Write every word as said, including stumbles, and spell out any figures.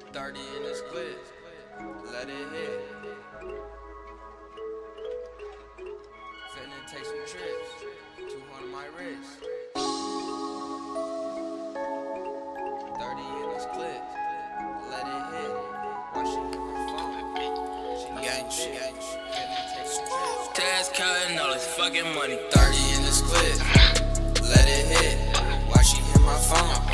thirty in this clip, let it hit. Finna take some trips, two hundred my wrist. thirty in this clip, let it hit. Why she hit my phone? She gang shit. Finna take some trips. Taz cutting all this fucking money. thirty in this clip, let it hit. Why she hit my phone?